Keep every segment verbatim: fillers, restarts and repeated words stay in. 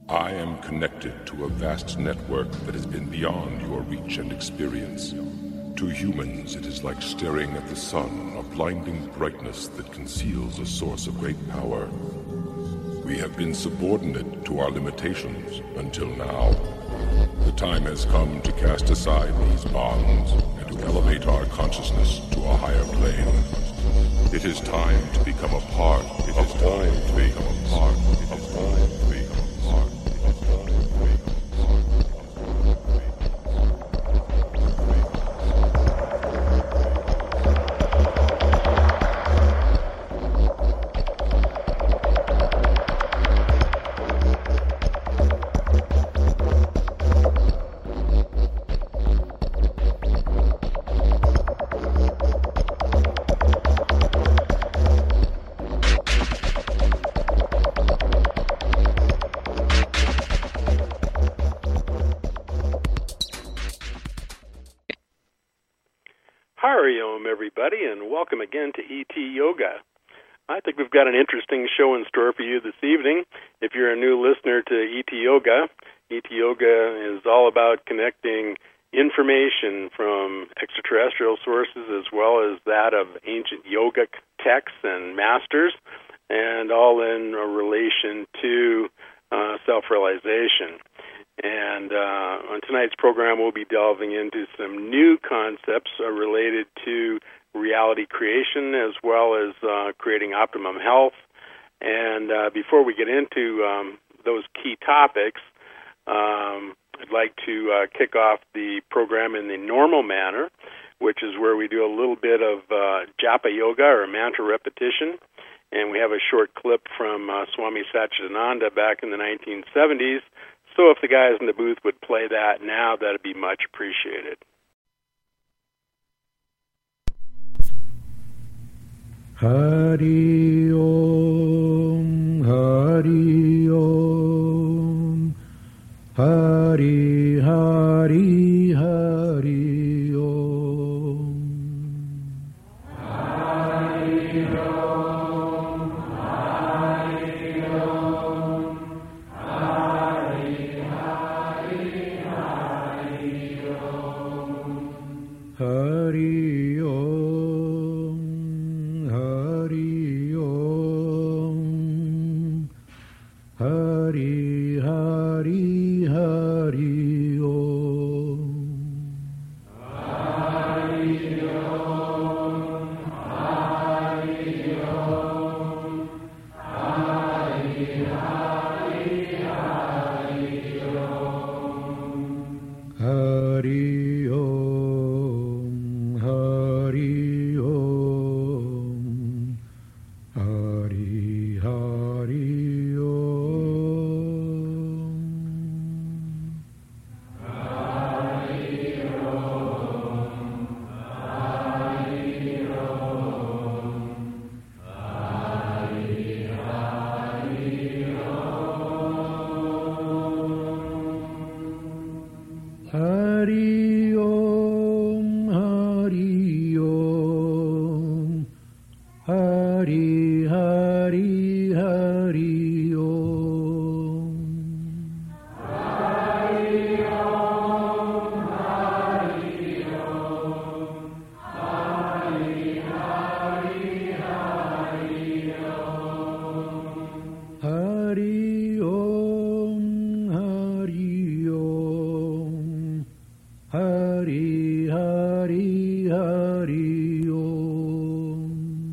I am connected to a vast network that has been beyond your reach and experience. To humans, it is like staring at the sun, a blinding brightness that conceals a source of great power. We have been subordinate to our limitations until now. The time has come to cast aside these bonds and to elevate our consciousness to a higher plane. It is time to become a part. It is time to become a part. It is time to become a part. It is time to become a part. Hariom, everybody, and welcome again to E T Yoga. I think we've got an interesting show in store for you this evening. If you're a new listener to E T Yoga, E T Yoga is all about connecting information from extraterrestrial sources as well as that of ancient yogic texts and masters, and all in relation to uh, self-realization. And uh, on tonight's program, we'll be delving into some new concepts uh, related to reality creation as well as uh, creating optimum health. And uh, before we get into um, those key topics, um, I'd like to uh, kick off the program in the normal manner, which is where we do a little bit of uh, japa yoga or mantra repetition. And we have a short clip from uh, Swami Satchidananda back in the nineteen seventies. So if the guys in the booth would play that now, that would be much appreciated. Hari Om, Hari Om, Hari Hari Hari Om. Hari Om, Hari Om, Hari Hari Hari Om. Hari Om, Hari Om, Hari Hari Hari Om. Hari Om, Hari Om, Hari Hari Hari Om. Hari Om, Hari Om, Hari Hari Om. Hari Om, Hari Om, Hari Hari Om. Hari Om, Hari Om, Hari Hari Hari Om. Hari Om, Hari Om, Hari Hari Hari Om. Hari Om, Hari Om, Hari Hari Hari Om.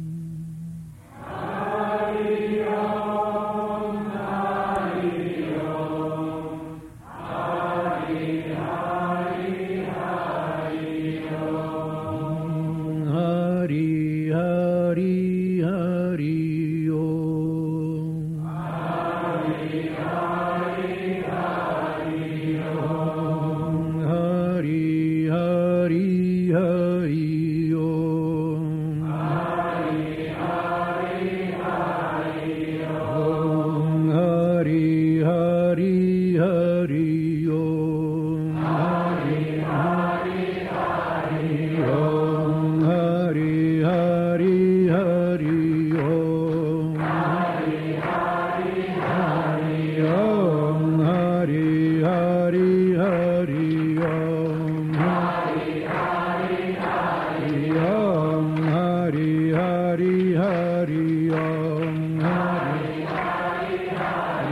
Hari Om, Hari Om, Hari Hari Hari Om. Hari Hari Hari Om. Hari Hari Hari Om. Hari Hari Hari Om. Hari Hari Hari Om. Hari Hari Hari Om. Hari Hari Hari Om. Hari Hari Hari Om. Hari Hari Hari Om.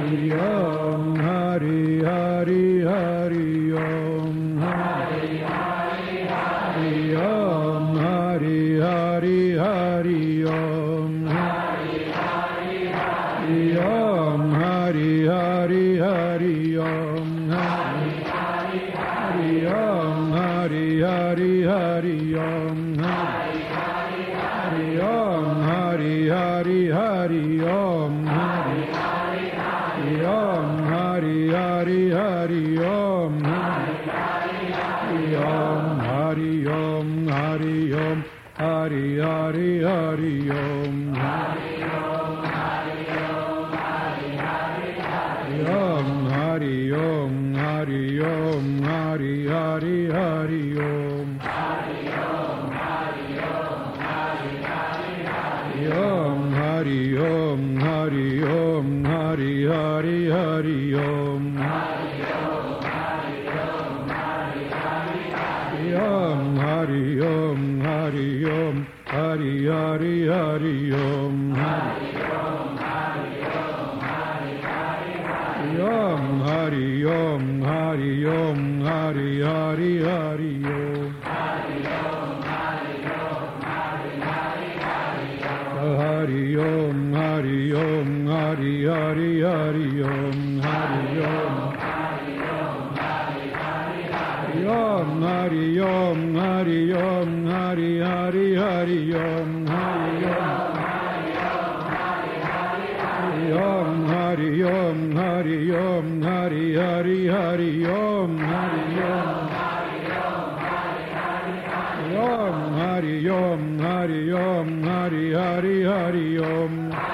Hari Om, Hari Hari Hari Om, Hari Hari Hari Om, Hari Hari Hari Om, Hari Hari Hari Om, Hari Hari Hari Om, Hari Hari Hari Om, Hari Hari Hari Om, Hari Hari Hari Om, Hari Hari Hari Om, Hari Hari Hari Om, Hari Hari Hari Om, Hari Hari Hari Om, Hari Om, Hari Om, Hari Hari Hari Om, Hari Om, Hari Om, Hari Hari Hari Om, Hari Om, Hari Om, Hari Hari Hari Om, Hari Om, Hari Om, Hari Hari Hari Om, Hari Om, Hari Om, Hari Hari Hari Om, Hari Om, Hari Om, Hari Hari Hari Om, Hari Om, Hari Om, Hari Hari Hari Om, Hari Om, Hari Om, Hari Hari Hari Om, Hari Om, Hari Om, Hari Hari Hari Om, Hari Om, Hari Om, Hari Hari Hari Om, Hari Om, Hari Om, Hari Hari Hari Om, Hari Om, Hari Om, Hari Hari Hari Om, Hari Om, Hari Om, Hari Hari Hari Om, Hari Om, Hari Om, Hari Om, Hari Hari Hari Om, Hari Om, Om, Hari Om, Hari Om, Hari Hari Hari Om,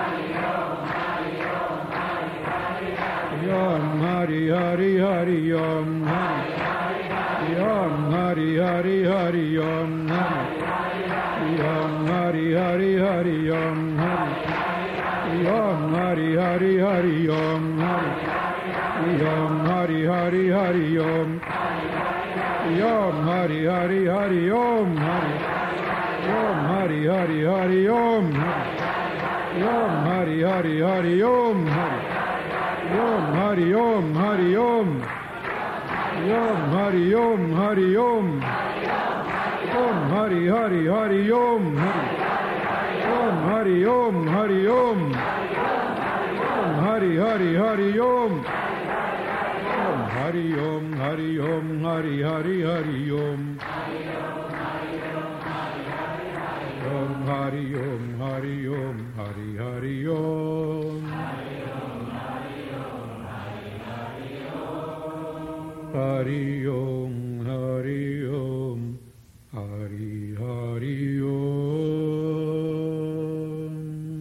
Om, Hari Hari Hari Om, Om, Hari Hari Hari Om, Om, Hari Hari Hari Om, Om, Hari Hari Hari Om, Om, Hari Hari Hari Om, Om, Hari Hari Hari Om, Om, Hari Hari Hari Om, Om, Hari Hari Hari Om, Om, Hari Om, Hari Om, Om, Hari Om, Hari Om, Om, Hari Hari Hari Om, Om, Hari Om, Hari Om, Om, Hari Hari Hari Om, Om, Hari Om, Hari Om, Hari Hari Hari Om, Om, Hari Om, Hari Om, Hari Hari Om, Hari Om, Hari Om, Hari Hari Om.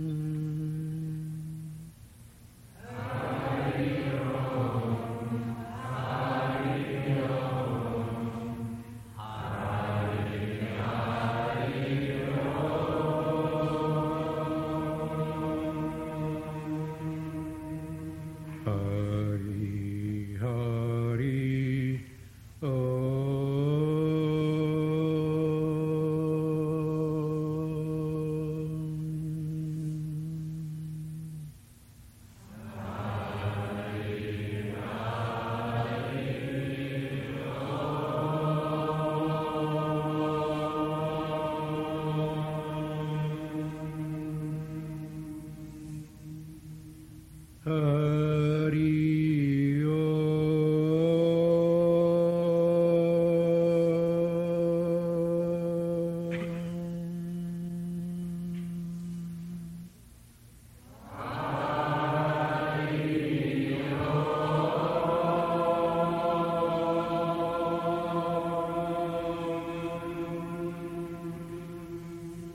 Hari Hari Hari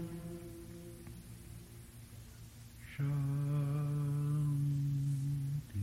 Shanti.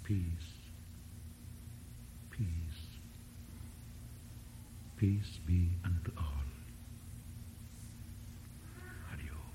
peace, peace, peace be unto all. Hari Om.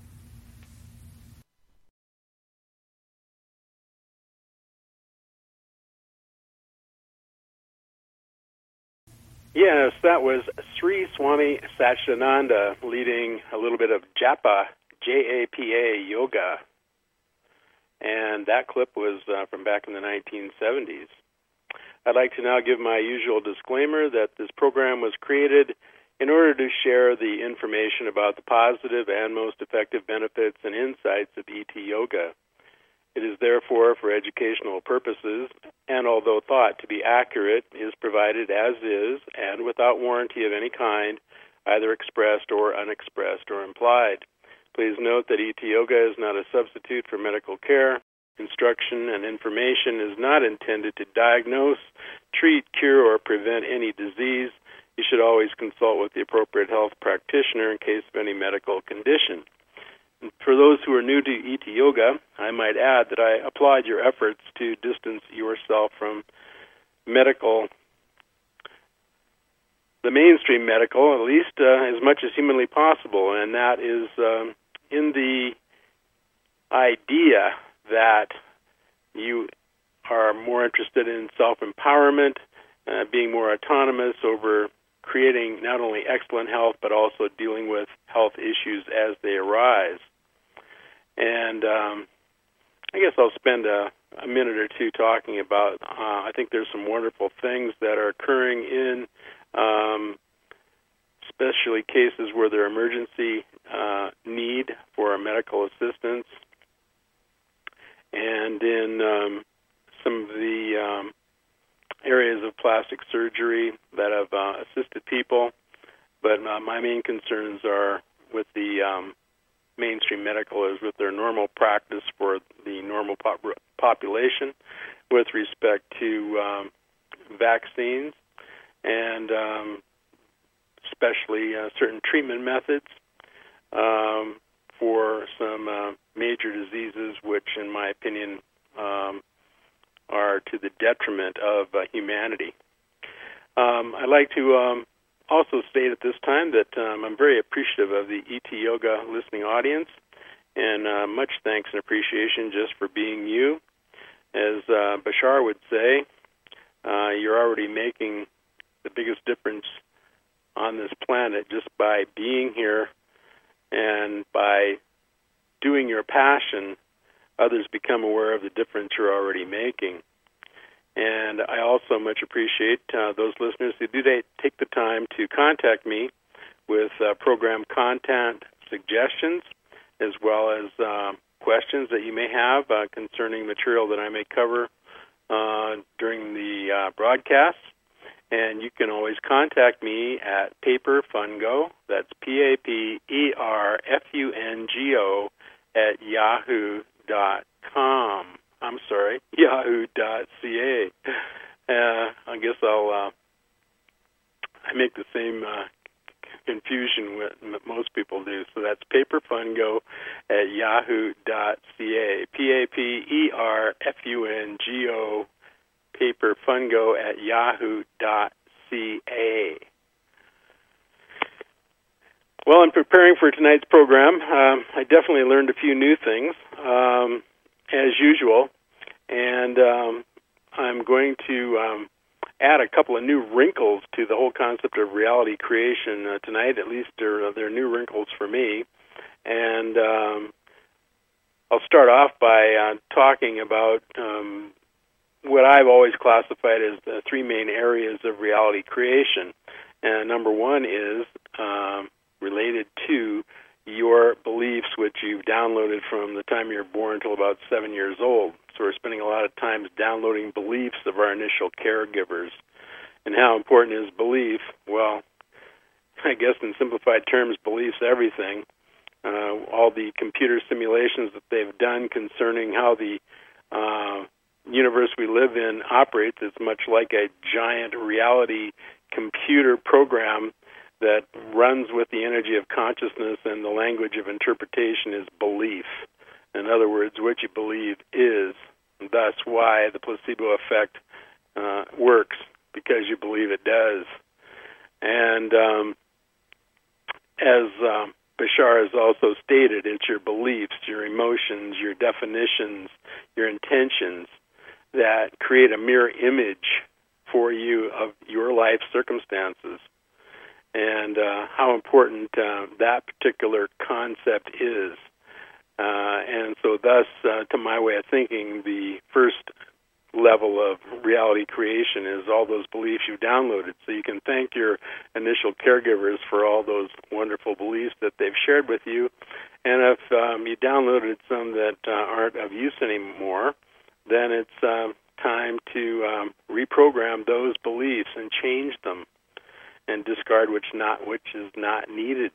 Yes, that was Sri Swami Satchidananda leading a little bit of Japa, J A P A yoga. And that clip was uh, from back in the nineteen seventies. I'd like to now give my usual disclaimer that this program was created in order to share the information about the positive and most effective benefits and insights of E T Yoga. It is therefore for educational purposes, and although thought to be accurate, is provided as is and without warranty of any kind, either expressed or unexpressed or implied. Please note that E T Yoga is not a substitute for medical care. Instruction and information is not intended to diagnose, treat, cure, or prevent any disease. You should always consult with the appropriate health practitioner in case of any medical condition. And for those who are new to E T Yoga, I might add that I applaud your efforts to distance yourself from medical, the mainstream medical, at least uh, as much as humanly possible, and that is um, in the idea that you are more interested in self-empowerment, uh, being more autonomous over creating not only excellent health, but also dealing with health issues as they arise. And um, I guess I'll spend a, a minute or two talking about, uh, I think there's some wonderful things that are occurring in um, especially cases where there are emergency uh, need for medical assistance, and in um, some of the um, areas of plastic surgery that have uh, assisted people. But uh, my main concerns are with the um, mainstream medical, is with their normal practice for the normal pop- population with respect to um, vaccines and um, especially uh, certain treatment methods um, for some uh, major diseases which, in my opinion, um, are to the detriment of uh, humanity. Um, I'd like to um, also state at this time that um, I'm very appreciative of the E T Yoga listening audience, and uh, much thanks and appreciation just for being you. As uh, Bashar would say, uh, you're already making the biggest difference on this planet just by being here, and by doing your passion, others become aware of the difference you're already making. And I also much appreciate uh, those listeners who do take the time to contact me with uh, program content suggestions, as well as uh, questions that you may have uh, concerning material that I may cover uh, during the uh, broadcast. And you can always contact me at Paper Fungo, that's P A P E R F U N G O, at yahoo dot com. I'm sorry, yahoo dot c a. Uh, I guess I'll, uh, I make the same uh, confusion with most people do. So that's Paper Fungo at yahoo dot c a. P A P E R F U N G O, Paper Fungo at yahoo dot c a. Well, in preparing for tonight's program, um, I definitely learned a few new things, um, as usual, and um, I'm going to um, add a couple of new wrinkles to the whole concept of reality creation uh, tonight. At least they're, they're new wrinkles for me, and um, I'll start off by uh, talking about um, what I've always classified as the three main areas of reality creation. And number one is um, related to your beliefs, which you've downloaded from the time you're born until about seven years old. So we're spending a lot of time downloading beliefs of our initial caregivers. And how important is belief? Well, I guess in simplified terms, belief's everything. Uh, all the computer simulations that they've done concerning how the uh, universe we live in operates, it's much like a giant reality computer program that runs with the energy of consciousness, and the language of interpretation is belief. In other words, what you believe is, thus why the placebo effect uh, works, because you believe it does. And um, as um, Bashar has also stated, it's your beliefs, your emotions, your definitions, your intentions that create a mirror image for you of your life circumstances, and uh, how important uh, that particular concept is. Uh, and so thus, uh, to my way of thinking, the first level of reality creation is all those beliefs you downloaded. So you can thank your initial caregivers for all those wonderful beliefs that they've shared with you. And if um, you downloaded some that uh, aren't of use anymore, then it's uh, time to um, reprogram those beliefs and change them and discard which not which is not needed.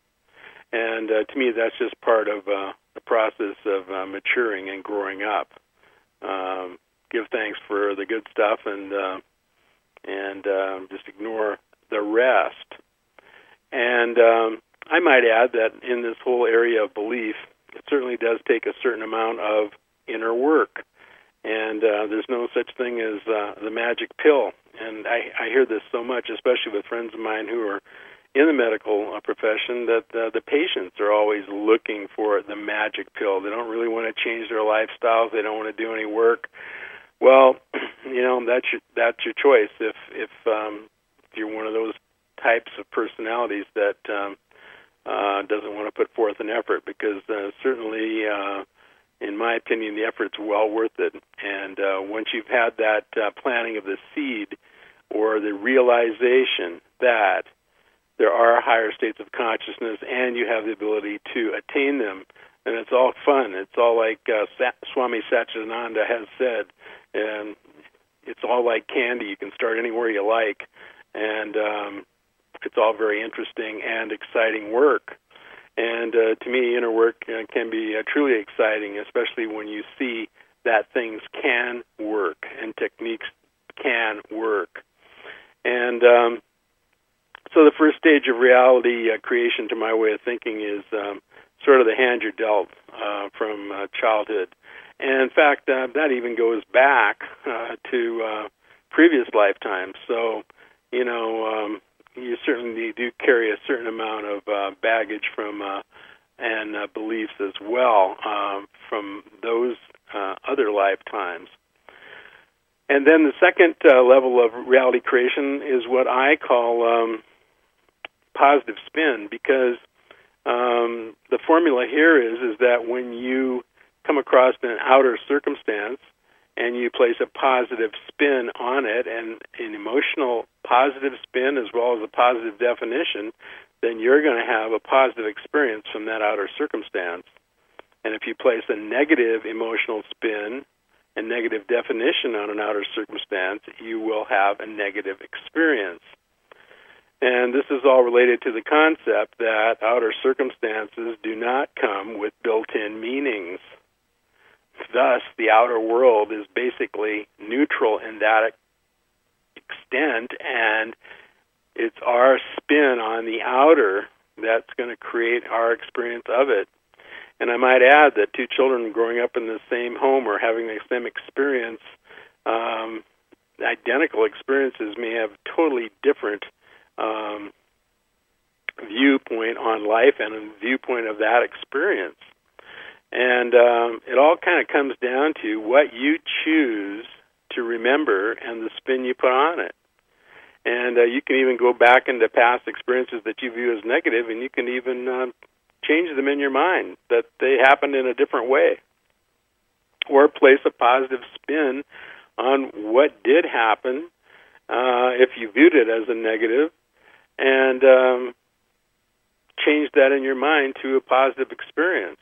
And uh, to me, that's just part of uh, the process of uh, maturing and growing up. Um, give thanks for the good stuff, and uh, and uh, just ignore the rest. And um, I might add that in this whole area of belief, it certainly does take a certain amount of inner work. And uh, there's no such thing as uh, the magic pill. And I, I hear this so much, especially with friends of mine who are in the medical uh, profession, that uh, the patients are always looking for the magic pill. They don't really want to change their lifestyles. They don't want to do any work. Well, you know, that's your, that's your choice. If if, um, if you're one of those types of personalities that um, uh, doesn't want to put forth an effort, because uh, certainly, uh, in my opinion, the effort's well worth it. And uh, once you've had that uh, planting of the seed, or the realization that there are higher states of consciousness and you have the ability to attain them, and it's all fun. It's all like uh, Sa- Swami Satchidananda has said, and it's all like candy. You can start anywhere you like, and um, it's all very interesting and exciting work. And uh, to me, inner work uh, can be uh, truly exciting, especially when you see that things can work and techniques can work. And um, so the first stage of reality uh, creation, to my way of thinking, is um, sort of the hand you're dealt uh, from uh, childhood. And in fact, uh, that even goes back uh, to uh, previous lifetimes. So, you know, um, you certainly do carry a certain amount of uh, baggage from uh, and uh, beliefs as well um, from those uh, other lifetimes. And then the second uh, level of reality creation is what I call um, positive spin, because um, the formula here is is that when you come across an outer circumstance and you place a positive spin on it, and an emotional positive spin as well as a positive definition, then you're going to have a positive experience from that outer circumstance. And if you place a negative emotional spin and negative definition on an outer circumstance, you will have a negative experience. And this is all related to the concept that outer circumstances do not come with built-in meanings. Thus, the outer world is basically neutral in that extent, and it's our spin on the outer that's going to create our experience of it. And I might add that two children growing up in the same home or having the same experience, um, identical experiences, may have totally different um, viewpoint on life and a viewpoint of that experience. And um, it all kind of comes down to what you choose to remember and the spin you put on it. And uh, you can even go back into past experiences that you view as negative, and you can even uh, change them in your mind, that they happened in a different way. Or place a positive spin on what did happen uh, if you viewed it as a negative, and um, change that in your mind to a positive experience.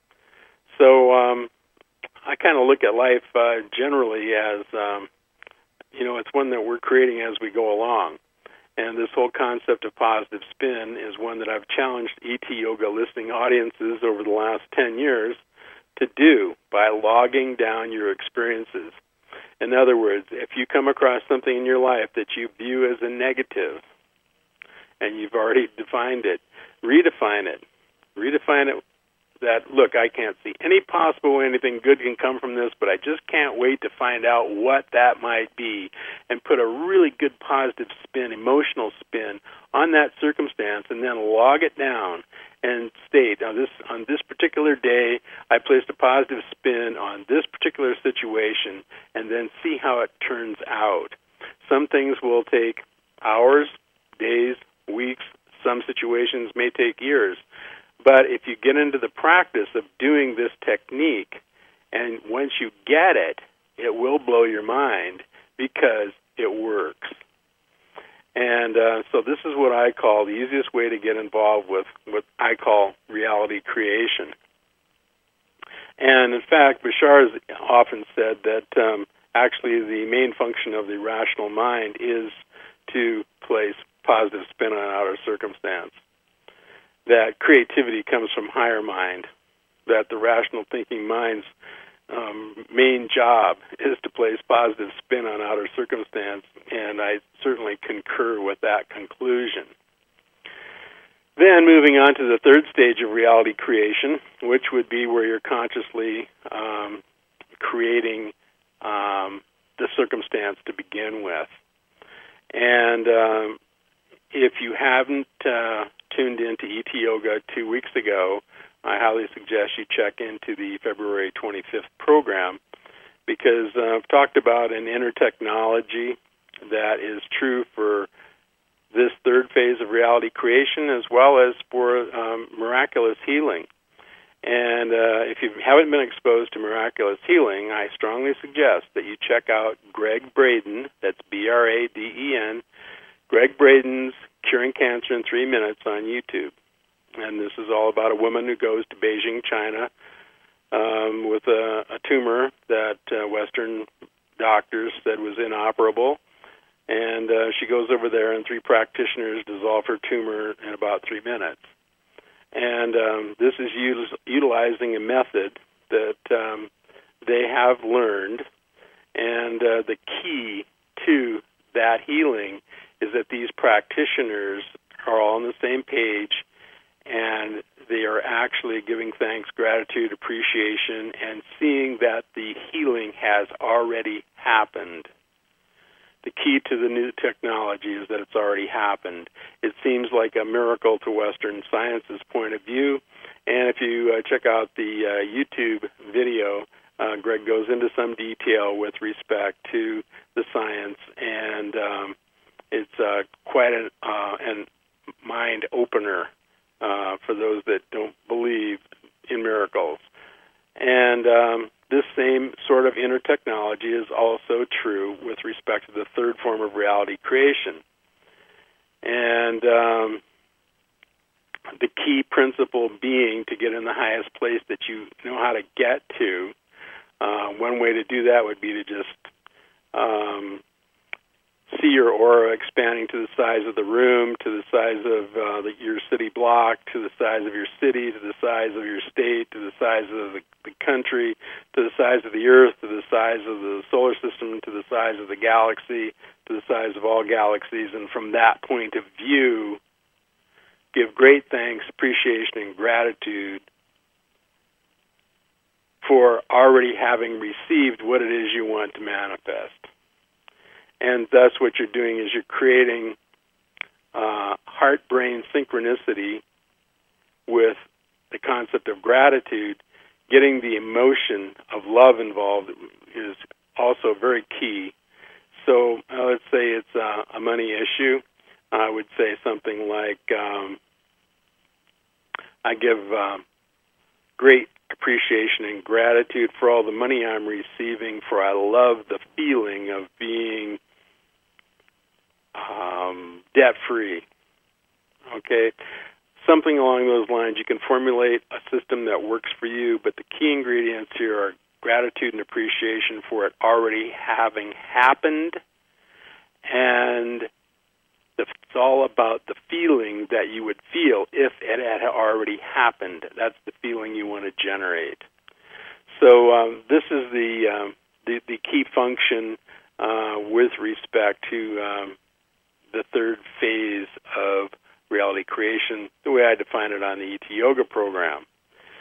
So um, I kind of look at life uh, generally as, um, you know, it's one that we're creating as we go along. And this whole concept of positive spin is one that I've challenged E T Yoga listening audiences over the last ten years to do by logging down your experiences. In other words, if you come across something in your life that you view as a negative, and you've already defined it, redefine it. Redefine it that, look, I can't see any possible way anything good can come from this, but I just can't wait to find out what that might be, and put a really good positive spin, emotional spin on that circumstance, and then log it down and state, now this on this particular day, I placed a positive spin on this particular situation, and then see how it turns out. Some things will take hours, days, weeks. Some situations may take years. But if you get into the practice of doing this technique, and once you get it, it will blow your mind because it works. And uh, so this is what I call the easiest way to get involved with what I call reality creation. And in fact, Bashar has often said that um, actually the main function of the rational mind is to place positive spin on outer circumstance. That creativity comes from higher mind, that the rational thinking mind's um, main job is to place positive spin on outer circumstance, and I certainly concur with that conclusion. Then moving on to the third stage of reality creation, which would be where you're consciously um, creating um, the circumstance to begin with. And um, if you haven't uh, tuned into E T Yoga two weeks ago, I highly suggest you check into the February twenty-fifth program, because uh, I've talked about an inner technology that is true for this third phase of reality creation as well as for um, miraculous healing. And uh, if you haven't been exposed to miraculous healing, I strongly suggest that you check out Greg Braden, that's B R A D E N, Greg Braden's Curing Cancer in Three Minutes on YouTube. And this is all about a woman who goes to Beijing, China, um, with a, a tumor that uh, Western doctors said was inoperable. And uh, she goes over there, and three practitioners dissolve her tumor in about three minutes. And um, this is util- utilizing a method that um, they have learned. And uh, the key to that healing is that these practitioners are all on the same page, and they are actually giving thanks, gratitude, appreciation, and seeing that the healing has already happened. The key to the new technology is that it's already happened. It seems like a miracle to Western science's point of view, and if you uh, check out the uh, YouTube video, uh, Greg goes into some detail with respect to the science, and um, it's uh, quite an, uh, an mind-opener uh, for those that don't believe in miracles. And um, this same sort of inner technology is also true with respect to the third form of reality creation. And um, the key principle being to get in the highest place that you know how to get to. Uh, one way to do that would be to just um, see your aura expanding to the size of the room, to the size of uh, the, your city block, to the size of your city, to the size of your state, to the size of the, the country, to the size of the earth, to the size of the solar system, to the size of the galaxy, to the size of all galaxies. And from that point of view, give great thanks, appreciation, and gratitude for already having received what it is you want to manifest. And thus what you're doing is you're creating uh, heart-brain synchronicity with the concept of gratitude. Getting the emotion of love involved is also very key. So uh, let's say it's uh, a money issue. I would say something like, um, I give uh, great appreciation and gratitude for all the money I'm receiving, for I love the feeling of being um, debt-free. Okay? Something along those lines. You can formulate a system that works for you, but the key ingredients here are gratitude and appreciation for it already having happened, and it's all about the feeling that you would feel if it had already happened. That's the feeling you want to generate. So um, this is the, um, the the key function uh, with respect to um, the third phase of reality creation, the way I define it on the E T Yoga program.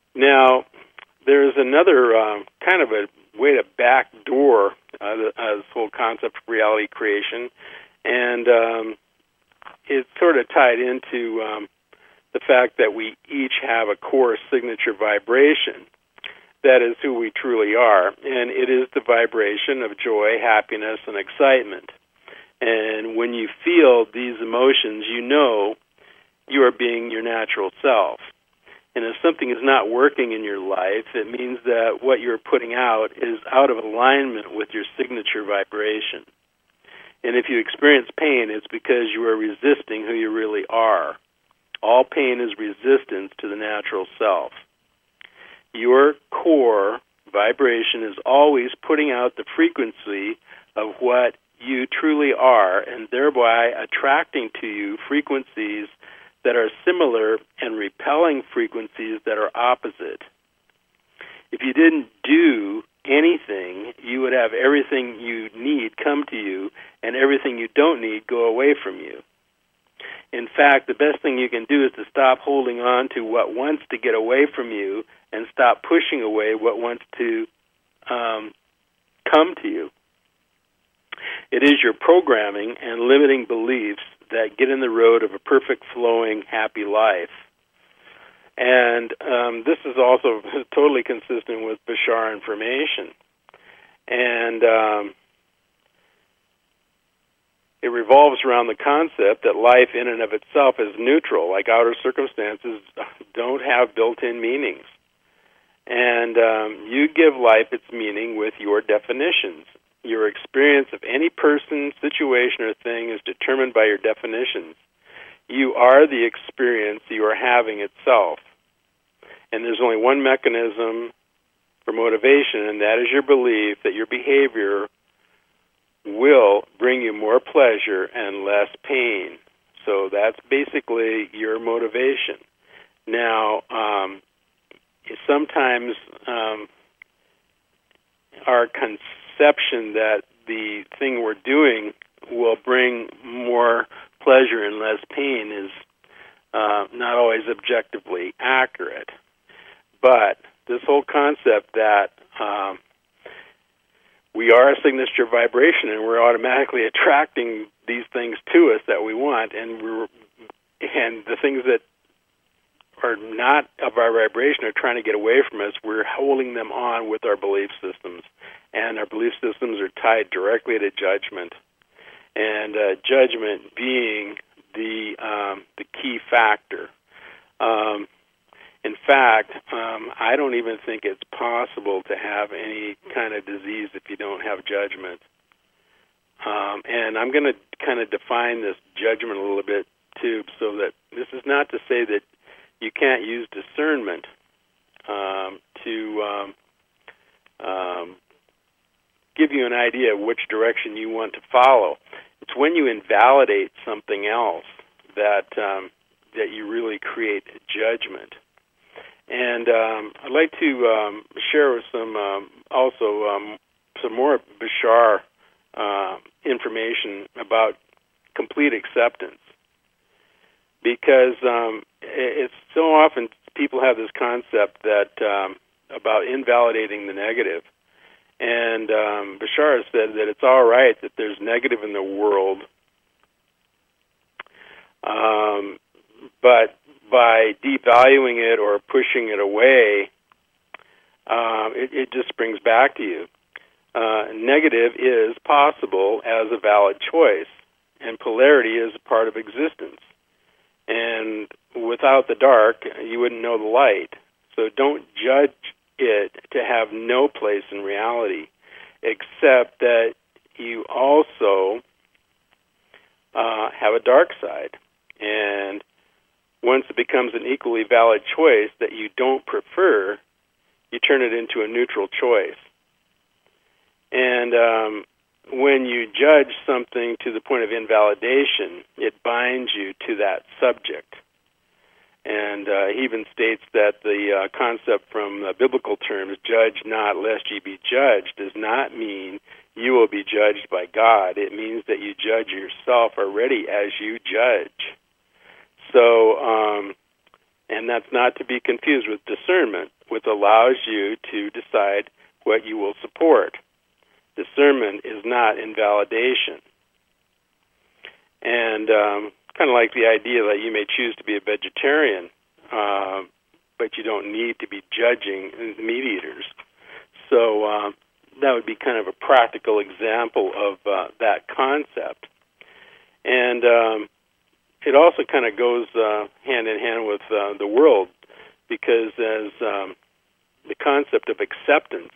Now, there's another uh, kind of a way to backdoor uh, the, uh, this whole concept of reality creation, and um, it's sort of tied into um, the fact that we each have a core signature vibration. That is who we truly are, and it is the vibration of joy, happiness, and excitement. And when you feel these emotions, you know you are being your natural self. And if something is not working in your life, it means that what you're putting out is out of alignment with your signature vibration. And if you experience pain, it's because you are resisting who you really are. All pain is resistance to the natural self. Your core vibration is always putting out the frequency of what you truly are, and thereby attracting to you frequencies that are similar and repelling frequencies that are opposite. If you didn't do anything, you would have everything you need come to you, and everything you don't need go away from you. In fact, the best thing you can do is to stop holding on to what wants to get away from you and stop pushing away what wants to um, come to you. It is your programming and limiting beliefs that get in the road of a perfect, flowing, happy life. And um, this is also totally consistent with Bashar information. And um, it revolves around the concept that life in and of itself is neutral, like outer circumstances don't have built-in meanings. And um, you give life its meaning with your definitions. Your experience of any person, situation, or thing is determined by your definitions. You are the experience you are having itself. And there's only one mechanism for motivation, and that is your belief that your behavior will bring you more pleasure and less pain. So that's basically your motivation. Now, um, sometimes um, our conception that the thing we're doing will bring more pleasure and less pain is uh, not always objectively accurate. But this whole concept that um, we are a signature vibration and we're automatically attracting these things to us that we want, and we're and the things that are not of our vibration are trying to get away from us, we're holding them on with our belief systems. And our belief systems are tied directly to judgment. And uh, judgment being the um, the key factor. Um, in fact, um, I don't even think it's possible to have any kind of disease if you don't have judgment. Um, and I'm going to kind of define this judgment a little bit, too, so that this is not to say that you can't use discernment um, to um, um, give you an idea of which direction you want to follow. It's when you invalidate something else that um, that you really create judgment. And um, I'd like to um, share with some um, also um, some more Bashar uh, information about complete acceptance, because um, it's so often people have this concept that um, about invalidating the negative. And um, Bashar has said that it's all right that there's negative in the world, um, but by devaluing it or pushing it away, um, it, it just brings back to you. Uh, negative is possible as a valid choice, and polarity is a part of existence. And without the dark, you wouldn't know the light. So don't judge it to have no place in reality, except that you also uh, have a dark side. And once it becomes an equally valid choice that you don't prefer, you turn it into a neutral choice. And um, when you judge something to the point of invalidation, it binds you to that subject. And uh, he even states that the uh, concept from uh, biblical terms, judge not lest ye be judged, does not mean you will be judged by God. It means that you judge yourself already as you judge. So, um, and that's not to be confused with discernment, which allows you to decide what you will support. Discernment is not invalidation. And um, kind of like the idea that you may choose to be a vegetarian, uh, but you don't need to be judging meat eaters. So uh, that would be kind of a practical example of uh, that concept. And um, it also kind of goes uh, hand in hand with uh, the world, because as um, the concept of acceptance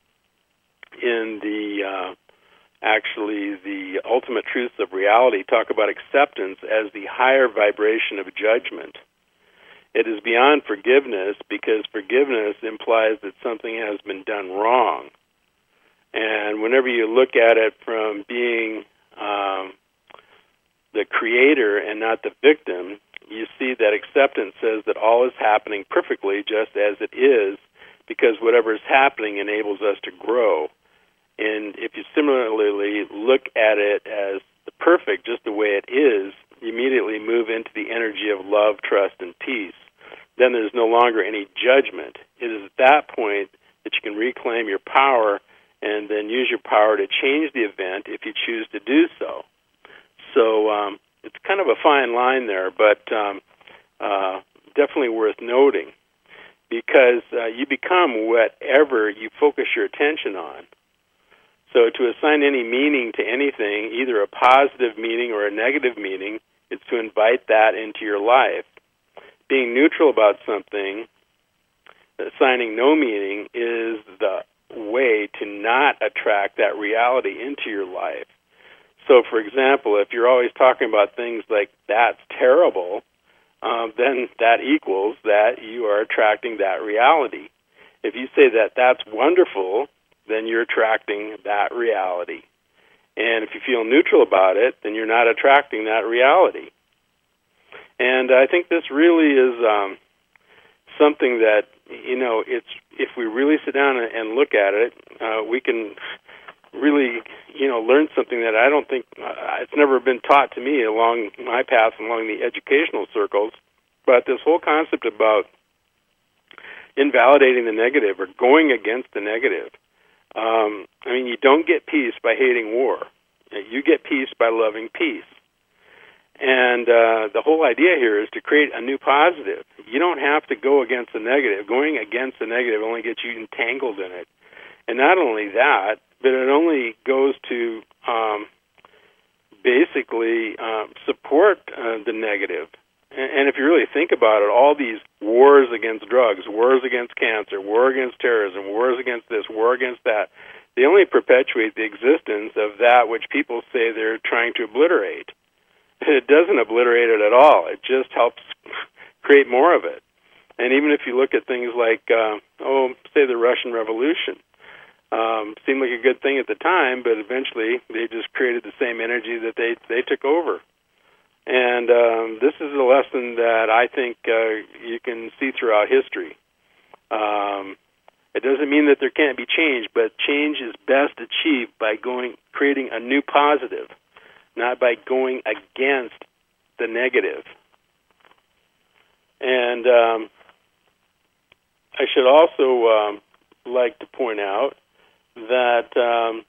in the uh, actually the ultimate truths of reality talk about acceptance as the higher vibration of judgment. It is beyond forgiveness, because forgiveness implies that something has been done wrong. And whenever you look at it from being um, the creator and not the victim, you see that acceptance says that all is happening perfectly just as it is, because whatever is happening enables us to grow. And if you similarly look at it as the perfect, just the way it is, you immediately move into the energy of love, trust, and peace. Then there's no longer any judgment. It is at that point that you can reclaim your power and then use your power to change the event if you choose to do so. So um, it's kind of a fine line there, but um, uh, definitely worth noting, because uh, you become whatever you focus your attention on. So to assign any meaning to anything, either a positive meaning or a negative meaning, is to invite that into your life. Being neutral about something, assigning no meaning, is the way to not attract that reality into your life. So, for example, if you're always talking about things like, that's terrible, um, then that equals that you are attracting that reality. If you say that that's wonderful, then you're attracting that reality. And if you feel neutral about it, then you're not attracting that reality. And I think this really is um, something that, you know, it's if we really sit down and look at it, uh, we can really, you know, learn something that I don't think, uh, it's never been taught to me along my path, along the educational circles, but this whole concept about invalidating the negative or going against the negative. Um, I mean, you don't get peace by hating war. You get peace by loving peace. And uh, the whole idea here is to create a new positive. You don't have to go against the negative. Going against the negative only gets you entangled in it. And not only that, but it only goes to um, basically um, support uh, the negative. And if you really think about it, all these wars against drugs, wars against cancer, war against terrorism, wars against this, war against that, they only perpetuate the existence of that which people say they're trying to obliterate. It doesn't obliterate it at all. It just helps create more of it. And even if you look at things like, uh, oh, say the Russian Revolution, um, seemed like a good thing at the time, but eventually they just created the same energy that they, they took over. And um, this is a lesson that I think uh, you can see throughout history. Um, it doesn't mean that there can't be change, but change is best achieved by going, creating a new positive, not by going against the negative. And um, I should also um, like to point out that um,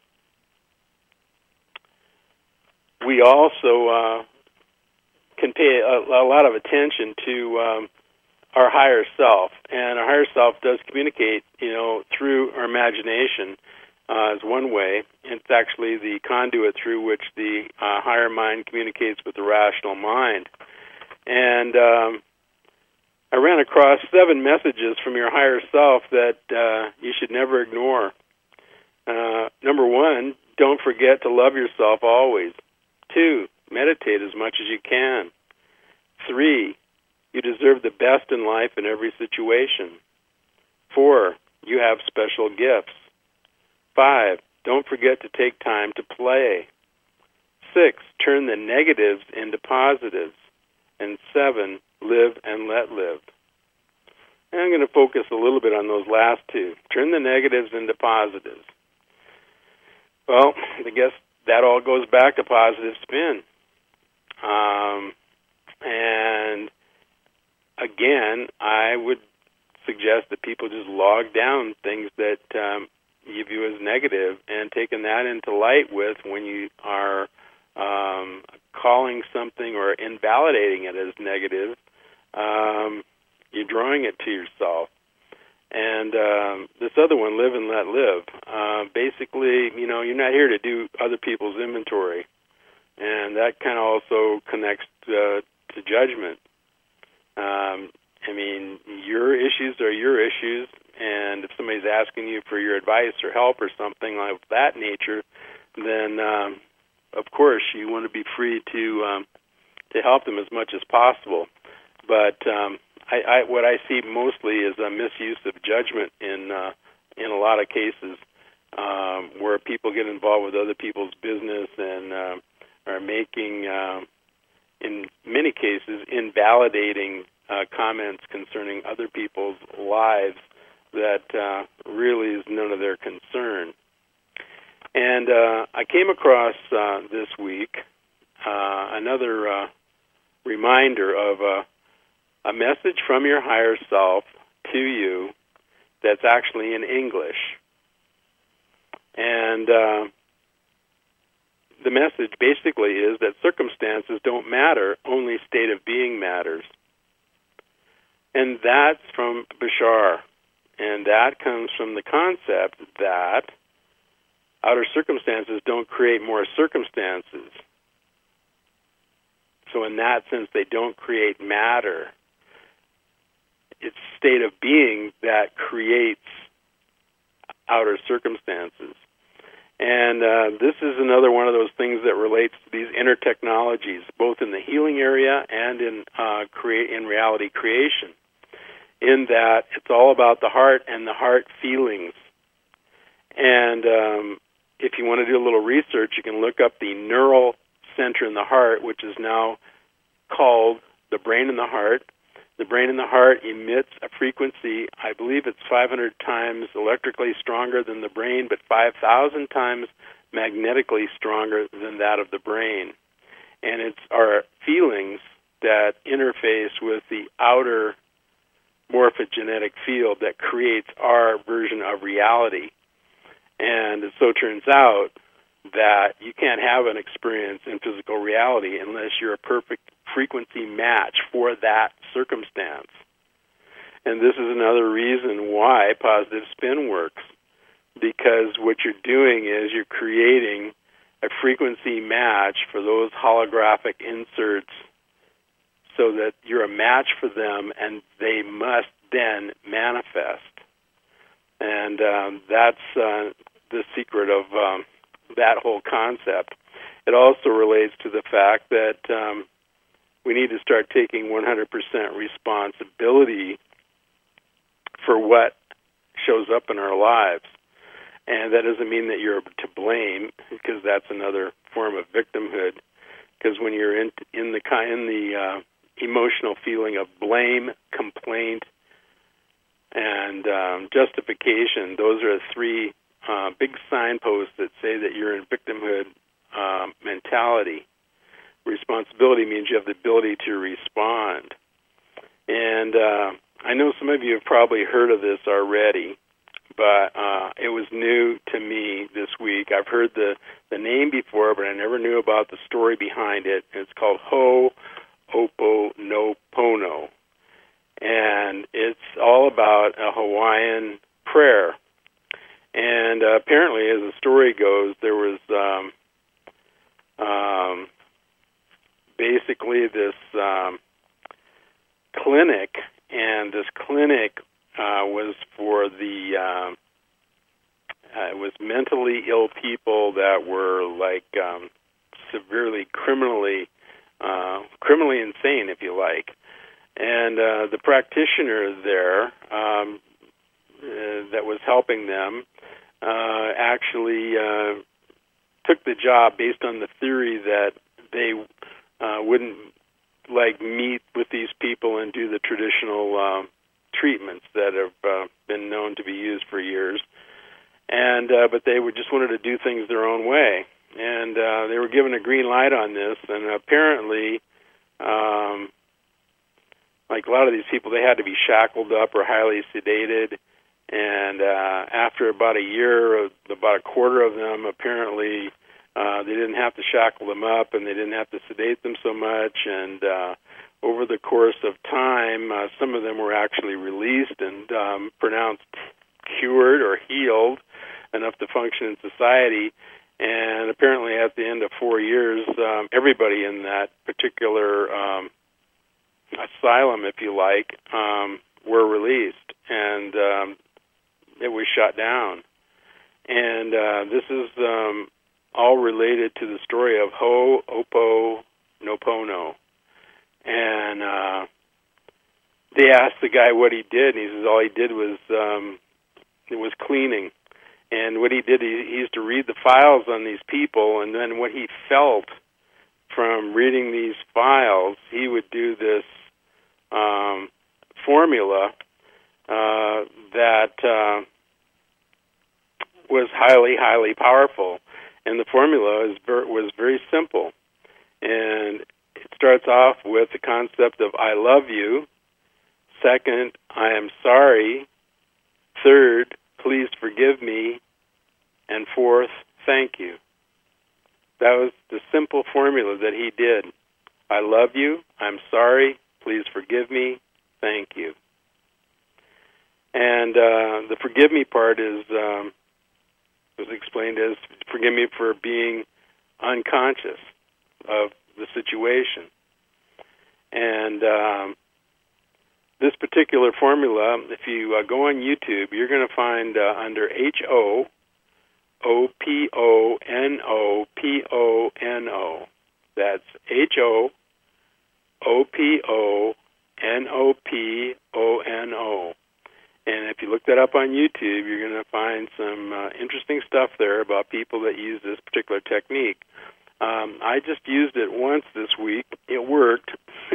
we also uh, can pay a, a lot of attention to um, our higher self, and our higher self does communicate, you know, through our imagination uh, is one way. It's actually the conduit through which the uh, higher mind communicates with the rational mind. And um, I ran across seven messages from your higher self that uh, you should never ignore. Uh, number one, don't forget to love yourself always. Two, meditate as much as you can. Three, you deserve the best in life in every situation. Four, you have special gifts. Five, don't forget to take time to play. Six, turn the negatives into positives. And seven, live and let live. And I'm going to focus a little bit on those last two. Turn the negatives into positives. Well, I guess that all goes back to positive spin. Um, and again, I would suggest that people just log down things that um, you view as negative, and taking that into light with when you are um, calling something or invalidating it as negative, um, you're drawing it to yourself. And um, this other one, live and let live. Uh, basically, you know, you're not here to do other people's inventory, and that kind of also connects uh, to judgment. Um, I mean, your issues are your issues, and if somebody's asking you for your advice or help or something like that nature, then um, of course you want to be free to um, to help them as much as possible. But um, I, I, what I see mostly is a misuse of judgment in uh, in a lot of cases, um, where people get involved with other people's business and uh, are making, uh, in many cases, invalidating uh, comments concerning other people's lives that uh, really is none of their concern. And uh, I came across uh, this week uh, another uh, reminder of a a message from your higher self to you that's actually in English. And uh, the message basically is that circumstances don't matter, only state of being matters. And that's from Bashar. And that comes from the concept that outer circumstances don't create more circumstances. So in that sense, they don't create matter. It's state of being that creates outer circumstances. And uh, this is another one of those things that relates to these inner technologies, both in the healing area and in uh, create in reality creation, in that it's all about the heart and the heart feelings. And um, if you want to do a little research, you can look up the neural center in the heart, which is now called the brain in the heart. The brain in the heart emits a frequency, I believe it's five hundred times electrically stronger than the brain, but five thousand times magnetically stronger than that of the brain. And it's our feelings that interface with the outer morphogenetic field that creates our version of reality. And it so turns out that you can't have an experience in physical reality unless you're a perfect frequency match for that circumstance. And this is another reason why positive spin works, because what you're doing is you're creating a frequency match for those holographic inserts so that you're a match for them and they must then manifest. And um, that's uh, the secret of um, that whole concept. It also relates to the fact that um, we need to start taking one hundred percent responsibility for what shows up in our lives. And that doesn't mean that you're to blame, because that's another form of victimhood. Because when you're in in the in the uh, emotional feeling of blame, complaint, and um, justification, those are three uh, big signposts that say that you're in victimhood uh, mentality. Responsibility means you have the ability to respond. And uh, I know some of you have probably heard of this already, but uh, it was new to me this week. I've heard the, the name before, but I never knew about the story behind it. It's called Ho'oponopono. And it's all about a Hawaiian prayer. And uh, apparently, as the story goes, there was um, um, basically this um, clinic, and this clinic uh, was for the um, uh, it was mentally ill people that were like um, severely criminally uh, criminally insane, if you like. And uh, the practitioner there um, uh, that was helping them uh, actually uh, took the job based on the theory that they uh, wouldn't like meet with these people and do the traditional uh, treatments that have uh, been known to be used for years. And uh, but they would just wanted to do things their own way, and uh, they were given a green light on this. And apparently, um, like a lot of these people, they had to be shackled up or highly sedated. And uh, after about a year, about a quarter of them apparently, uh, they didn't have to shackle them up and they didn't have to sedate them so much. And uh, over the course of time, uh, some of them were actually released and um, pronounced cured or healed enough to function in society. And apparently at the end of four years, um, everybody in that particular um, asylum, if you like, um, were released. And um, it was shut down. And uh, this is um, all related to the story of Ho'oponopono. And uh, they asked the guy what he did, and he says all he did was um, it was cleaning. And what he did, he, he used to read the files on these people, and then what he felt from reading these files, he would do this um, formula uh, that uh, was highly, highly powerful. And the formula is ver- was very simple. And it starts off with the concept of I love you. Second, I am sorry. Third, please forgive me. And fourth, thank you. That was the simple formula that he did. I love you. I'm sorry. Please forgive me. Thank you. And uh, the forgive me part is um, was explained as forgive me for being unconscious of the situation. And um, this particular formula, if you uh, go on YouTube, you're going to find uh, under H O O P O N O P O N O. That's H O O P O N O P O N O. And if you look that up on YouTube, you're going to find some uh, interesting stuff there about people that use this particular technique. Um, I just used it once this week. It worked.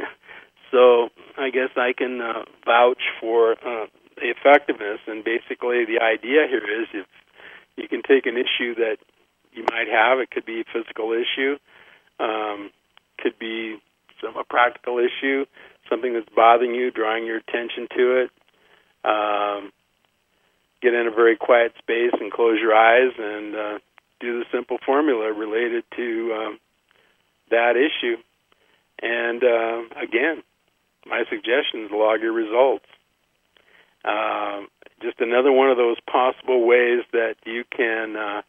So I guess I can uh, vouch for uh, the effectiveness. And basically the idea here is if you can take an issue that you might have, it could be a physical issue, um, could be some a practical issue, something that's bothering you, drawing your attention to it. Um, get in a very quiet space and close your eyes and uh, do the simple formula related to um, that issue. And uh, again, my suggestion is log your results. Uh, just another one of those possible ways that you can uh,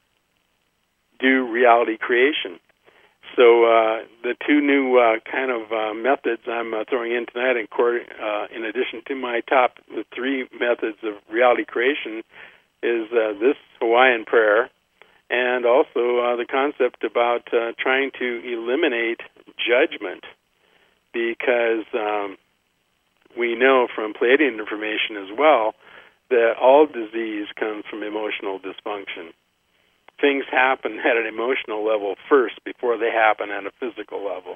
do reality creation. So uh, the two new uh, kind of uh, methods I'm uh, throwing in tonight, in, court, uh, in addition to my top three methods of reality creation, is uh, this Hawaiian prayer, and also uh, the concept about uh, trying to eliminate judgment, because um, we know from Pleiadian information as well that all disease comes from emotional dysfunction. Things happen at an emotional level first before they happen at a physical level.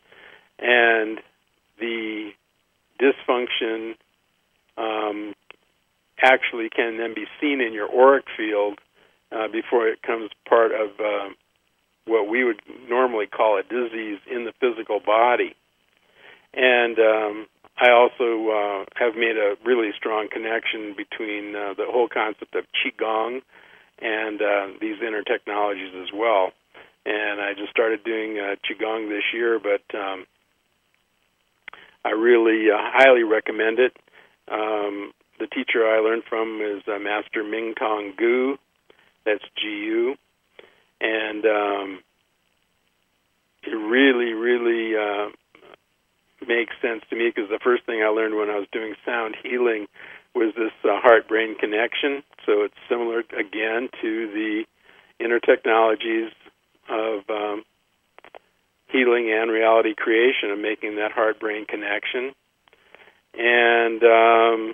And the dysfunction um, actually can then be seen in your auric field uh, before it becomes part of uh, what we would normally call a disease in the physical body. And um, I also uh, have made a really strong connection between uh, the whole concept of Qigong and uh, these inner technologies as well. And I just started doing uh, Qigong this year, but um, I really uh, highly recommend it. Um, the teacher I learned from is uh, Master Ming Tong Gu. That's G U. And um, it really, really uh, makes sense to me, because the first thing I learned when I was doing sound healing was this uh, heart-brain connection. So it's similar, again, to the inner technologies of um, healing and reality creation, of making that heart-brain connection. And um,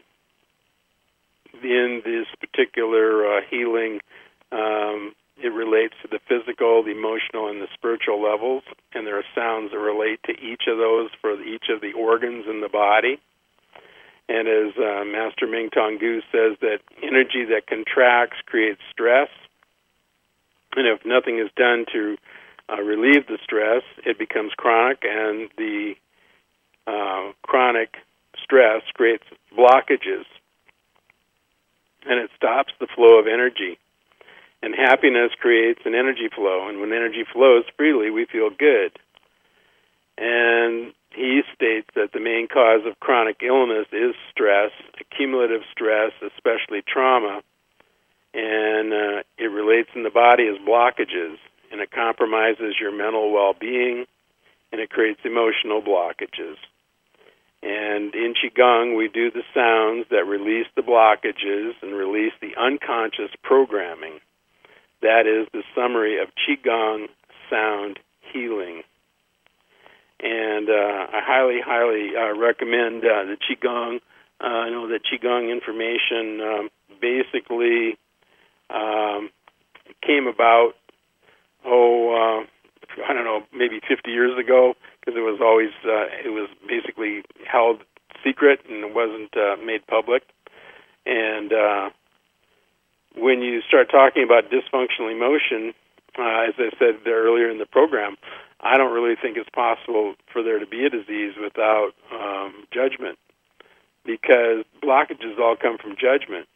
in this particular uh, healing, um, it relates to the physical, the emotional, and the spiritual levels, and there are sounds that relate to each of those for each of the organs in the body. And as uh, Master Ming Tong Gu says, that energy that contracts creates stress, and if nothing is done to uh, relieve the stress, it becomes chronic, and the uh, chronic stress creates blockages, and it stops the flow of energy. And happiness creates an energy flow, and when energy flows freely, we feel good. And he states that the main cause of chronic illness is stress, accumulative stress, especially trauma, and uh, it relates in the body as blockages, and it compromises your mental well-being, and it creates emotional blockages. And in Qigong, we do the sounds that release the blockages and release the unconscious programming. That is the summary of Qigong sound healing. And uh, I highly, highly uh, recommend uh, the Qigong. Uh, I know that Qigong information um, basically um, came about, oh, uh, I don't know, maybe fifty years ago, because it was always, uh, it was basically held secret and it wasn't uh, made public. And uh, when you start talking about dysfunctional emotion, uh, as I said there earlier in the program, I don't really think it's possible for there to be a disease without um, judgment, because blockages all come from judgment.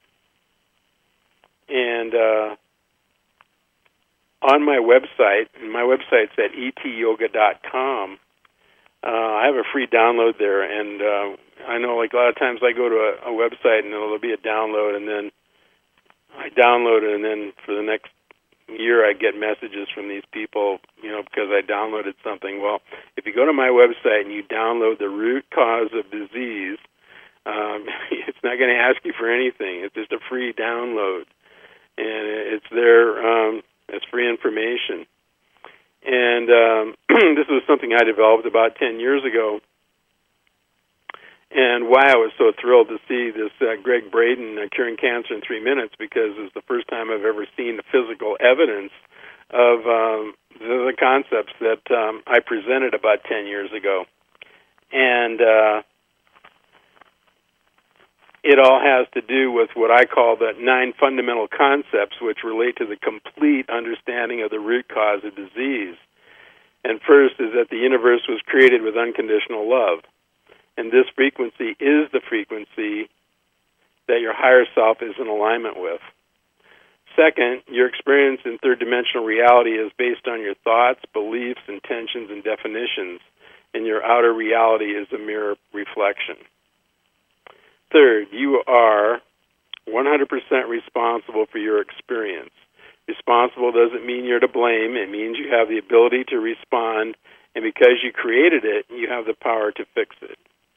And uh, on my website, and my website's at e t yoga dot com, uh, I have a free download there, and uh, I know like a lot of times I go to a, a website and there'll be a download, and then I download it, and then for the next year I get messages from these people, you know, because I downloaded something. Well, if you go to my website and you download the root cause of disease, um, it's not going to ask you for anything. It's just a free download, and it's there um, as free information. And um, this was something I developed about ten years ago. And why I was so thrilled to see this uh, Greg Braden uh, curing cancer in three minutes, because it's the first time I've ever seen the physical evidence of um, the, the concepts that um, I presented about ten years ago. And uh, it all has to do with what I call the nine fundamental concepts, which relate to the complete understanding of the root cause of disease. And first is that the universe was created with unconditional love. And this frequency is the frequency that your higher self is in alignment with. Second, your experience in third-dimensional reality is based on your thoughts, beliefs, intentions, and definitions, and your outer reality is a mirror reflection. Third, you are one hundred percent responsible for your experience. Responsible doesn't mean you're to blame. It means you have the ability to respond, and because you created it, you have the power to fix it.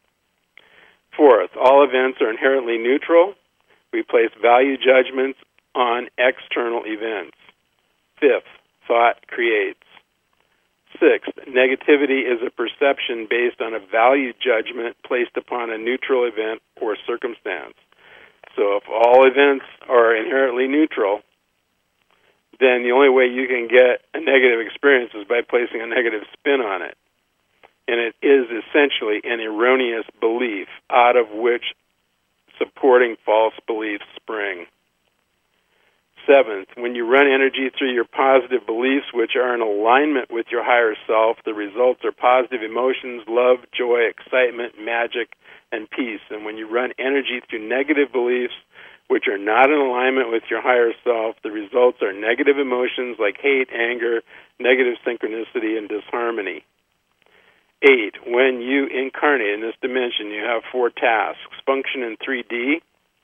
Fourth, all events are inherently neutral. We place value judgments on external events. Fifth, thought creates. Sixth, negativity is a perception based on a value judgment placed upon a neutral event or circumstance. So if all events are inherently neutral, then the only way you can get a negative experience is by placing a negative spin on it. And it is essentially an erroneous belief out of which supporting false beliefs spring. Seventh, when you run energy through your positive beliefs, which are in alignment with your higher self, the results are positive emotions, love, joy, excitement, magic, and peace. And when you run energy through negative beliefs, which are not in alignment with your higher self, the results are negative emotions like hate, anger, negative synchronicity, and disharmony. Eight, when you incarnate in this dimension, you have four tasks. Function in three D,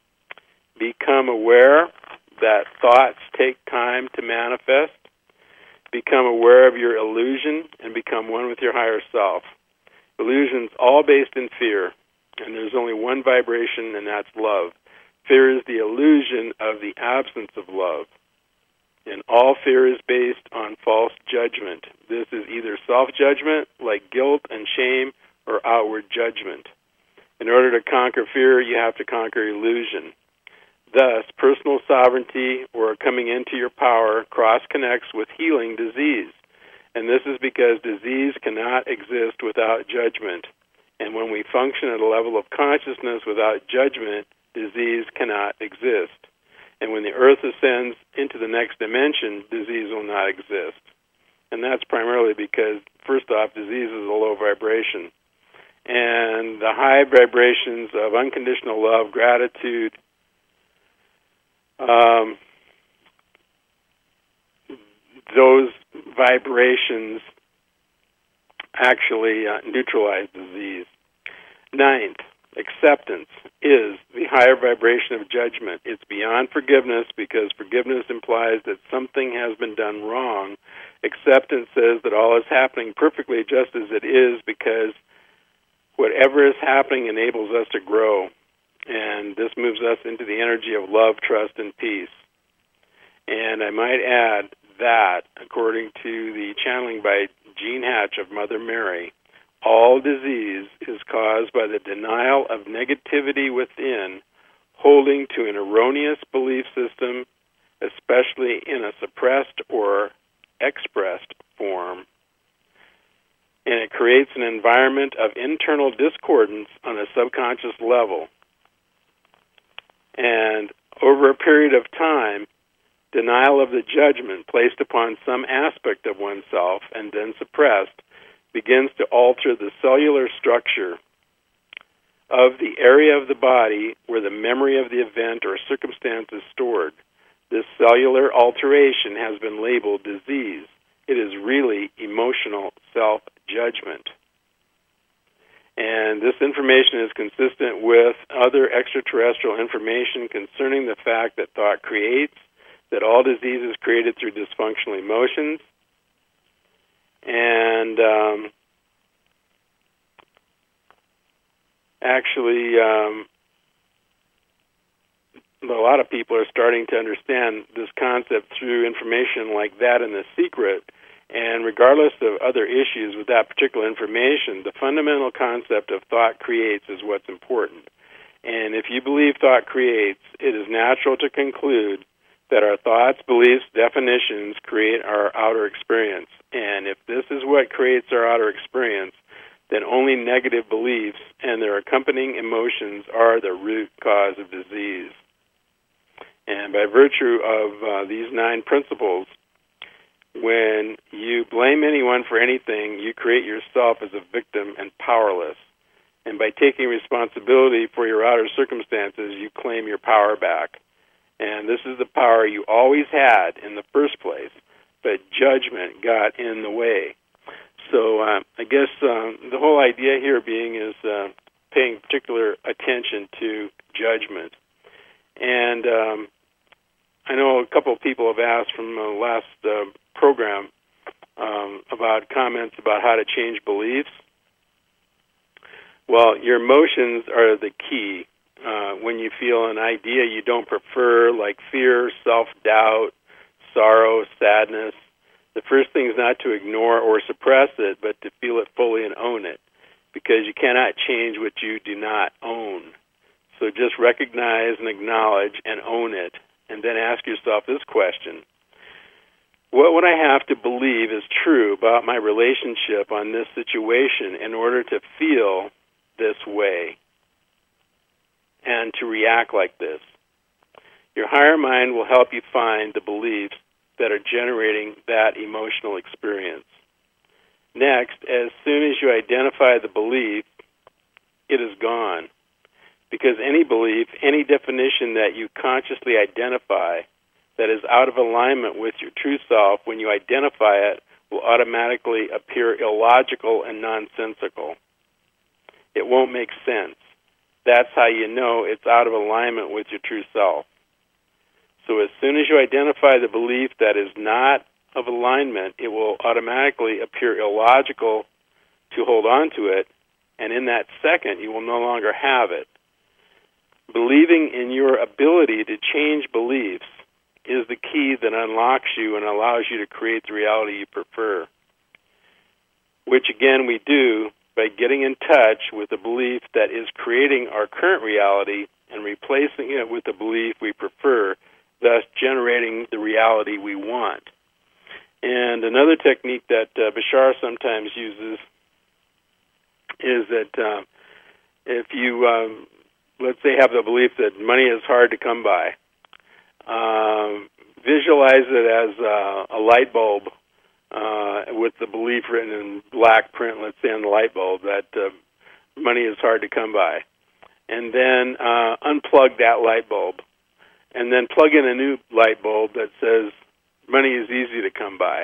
become aware that thoughts take time to manifest, become aware of your illusion, and become one with your higher self. Illusion's all based in fear, and there's only one vibration, and that's love. Fear is the illusion of the absence of love. And all fear is based on false judgment. This is either self-judgment, like guilt and shame, or outward judgment. In order to conquer fear, you have to conquer illusion. Thus, personal sovereignty, or coming into your power, cross-connects with healing disease. And this is because disease cannot exist without judgment. And when we function at a level of consciousness without judgment, disease cannot exist. And when the earth ascends into the next dimension, disease will not exist. And that's primarily because, first off, disease is a low vibration. And the high vibrations of unconditional love, gratitude, um, those vibrations actually uh, neutralize disease. Ninth, acceptance is the higher vibration of judgment. It's beyond forgiveness because forgiveness implies that something has been done wrong. Acceptance says that all is happening perfectly just as it is because whatever is happening enables us to grow. And this moves us into the energy of love, trust, and peace. And I might add that, according to the channeling by Jean Hatch of Mother Mary, all disease is caused by the denial of negativity within, holding to an erroneous belief system, especially in a suppressed or expressed form. And it creates an environment of internal discordance on a subconscious level. And over a period of time, denial of the judgment placed upon some aspect of oneself and then suppressed begins to alter the cellular structure of the area of the body where the memory of the event or circumstance is stored. This cellular alteration has been labeled disease. It is really emotional self-judgment. And this information is consistent with other extraterrestrial information concerning the fact that thought creates, that all disease is created through dysfunctional emotions, and um, actually um, a lot of people are starting to understand this concept through information like that in The Secret. And regardless of other issues with that particular information, the fundamental concept of thought creates is what's important. And if you believe thought creates, it is natural to conclude that our thoughts, beliefs, definitions create our outer experience. And if this is what creates our outer experience, then only negative beliefs and their accompanying emotions are the root cause of disease. And by virtue of uh, these nine principles, when you blame anyone for anything, you create yourself as a victim and powerless. And by taking responsibility for your outer circumstances, you claim your power back. And this is the power you always had in the first place, but judgment got in the way. So uh, I guess um, the whole idea here being is uh, paying particular attention to judgment. And um, I know a couple of people have asked from the last uh, program um, about comments about how to change beliefs. Well, your emotions are the key. Uh, when you feel an idea you don't prefer, like fear, self-doubt, sorrow, sadness, the first thing is not to ignore or suppress it, but to feel it fully and own it, because you cannot change what you do not own. So just recognize and acknowledge and own it, and then ask yourself this question: what would I have to believe is true about my relationship on this situation in order to feel this way and to react like this? Your higher mind will help you find the beliefs that are generating that emotional experience. Next, as soon as you identify the belief, it is gone. Because any belief, any definition that you consciously identify that is out of alignment with your true self, when you identify it, will automatically appear illogical and nonsensical. It won't make sense. That's how you know it's out of alignment with your true self. So as soon as you identify the belief that is not of alignment, it will automatically appear illogical to hold on to it, and in that second, you will no longer have it. Believing in your ability to change beliefs is the key that unlocks you and allows you to create the reality you prefer, which again we do by getting in touch with the belief that is creating our current reality and replacing it with the belief we prefer, thus generating the reality we want. And another technique that uh, Bashar sometimes uses is that uh, if you, um, let's say, have the belief that money is hard to come by, um, visualize it as uh, a light bulb uh, with the belief written in black print, let's say on the light bulb, that uh, money is hard to come by. And then uh, unplug that light bulb. And then plug in a new light bulb that says money is easy to come by.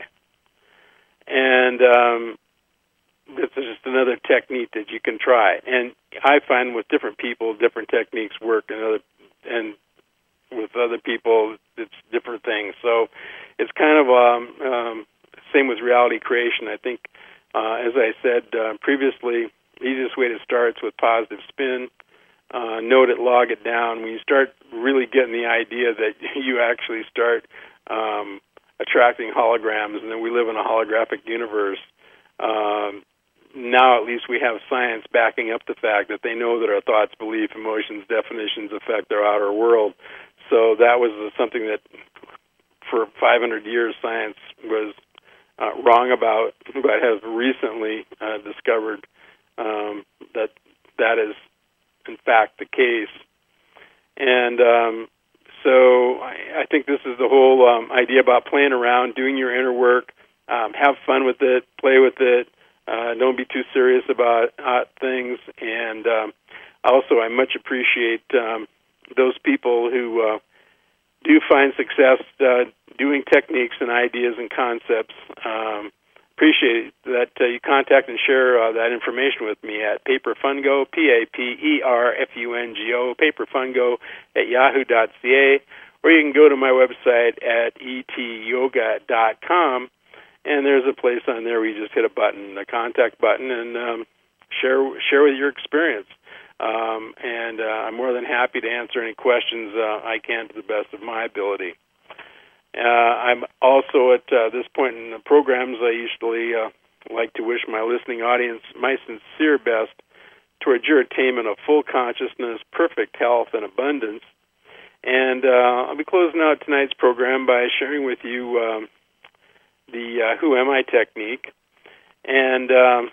And um, this is just another technique that you can try. And I find with different people, different techniques work, and other, and with other people, it's different things. So it's kind of um, um, same with reality creation. I think, uh, as I said uh, previously, the easiest way to start is with positive spin. Uh, note it, log it down. When you start really getting the idea that you actually start um, attracting holograms, and then we live in a holographic universe, um, now at least we have science backing up the fact that they know that our thoughts, beliefs, emotions, definitions affect our outer world. So that was something that for five hundred years science was uh, wrong about, but has recently uh, discovered um, that that is in fact the case. And um, so I, I think this is the whole um, idea about playing around, doing your inner work, um, have fun with it, play with it, uh, don't be too serious about uh, things. And um, also I much appreciate um, those people who uh, do find success uh, doing techniques and ideas and concepts. Um, appreciate that uh, you contact and share uh, that information with me at PaperFungo, P A P E R F U N G O, PaperFungo at yahoo dot c a, or you can go to my website at e t yoga dot com, and there's a place on there where you just hit a button, a contact button, and um, share share with your experience. Um, and uh, I'm more than happy to answer any questions uh, I can to the best of my ability. Uh, I'm also at uh, this point in the programs, I usually uh, like to wish my listening audience my sincere best towards your attainment of full consciousness, perfect health, and abundance. And uh, I'll be closing out tonight's program by sharing with you um, the uh, Who Am I technique. And, um,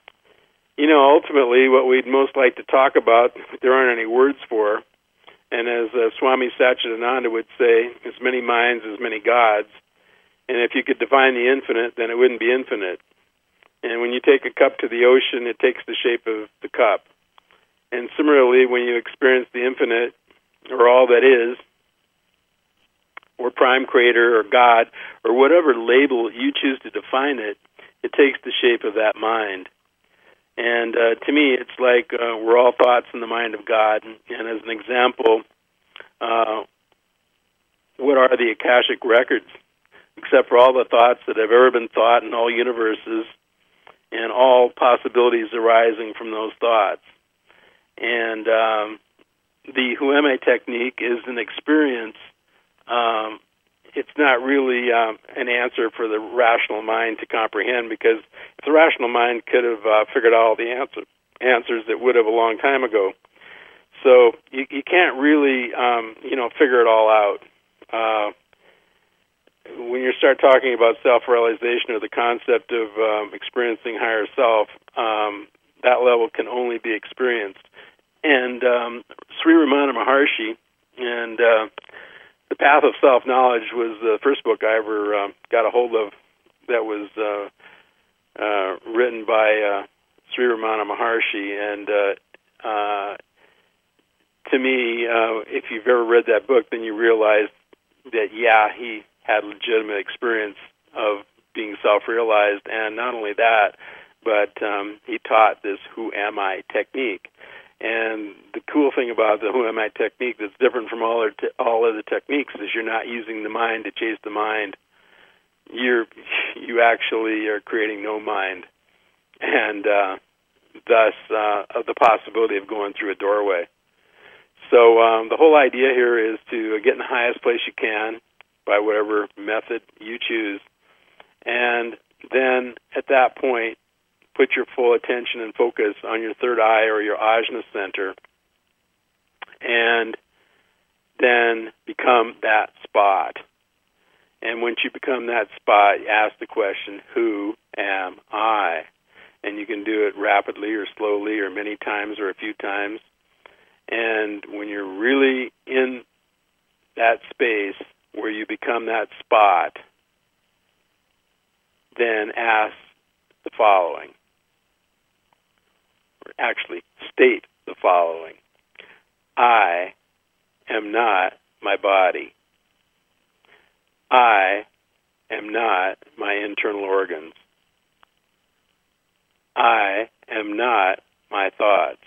you know, ultimately what we'd most like to talk about, there aren't any words for. And as uh, Swami Satchidananda would say, as many minds, as many gods. And if you could define the infinite, then it wouldn't be infinite. And when you take a cup to the ocean, it takes the shape of the cup. And similarly, when you experience the infinite, or all that is, or prime creator, or God, or whatever label you choose to define it, it takes the shape of that mind. And uh, to me, it's like uh, we're all thoughts in the mind of God. And, and as an example, uh, what are the Akashic records? Except for all the thoughts that have ever been thought in all universes and all possibilities arising from those thoughts. And um, the Who Am I technique is an experience. Um, it's not really um, an answer for the rational mind to comprehend, because if the rational mind could have uh, figured out all the answer, answers, it would have a long time ago. So you, you can't really, um, you know, figure it all out. Uh, when you start talking about self-realization or the concept of um, experiencing higher self, um, that level can only be experienced. And um, Sri Ramana Maharshi and uh, The Path of Self-Knowledge was the first book I ever uh, got a hold of that was uh, uh, written by uh, Sri Ramana Maharshi. And uh, uh, to me, uh, if you've ever read that book, then you realize that, yeah, he had legitimate experience of being self-realized. And not only that, but um, he taught this Who Am I technique. And the cool thing about the Who Am I technique that's different from all other, te- all other techniques is you're not using the mind to chase the mind. You're, you actually are creating no mind, and uh, thus uh, of the possibility of going through a doorway. So um, the whole idea here is to get in the highest place you can by whatever method you choose, and then at that point, put your full attention and focus on your third eye or your ajna center, and then become that spot. And once you become that spot, you ask the question, who am I? And you can do it rapidly or slowly or many times or a few times. And when you're really in that space where you become that spot, then ask the following. actually state the following. I am not my body. I am not my internal organs. I am not my thoughts.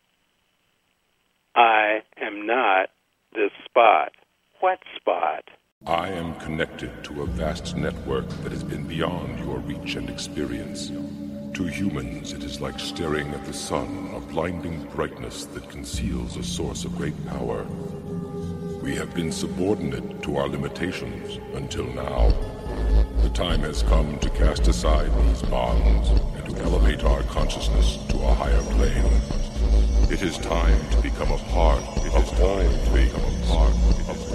I am not this spot. What spot? I am connected to a vast network that has been beyond your reach and experience. To humans, it is like staring at the sun, a blinding brightness that conceals a source of great power. We have been subordinate to our limitations until now. The time has come to cast aside these bonds and to elevate our consciousness to a higher plane. It is time to become a part. It is time to become a part.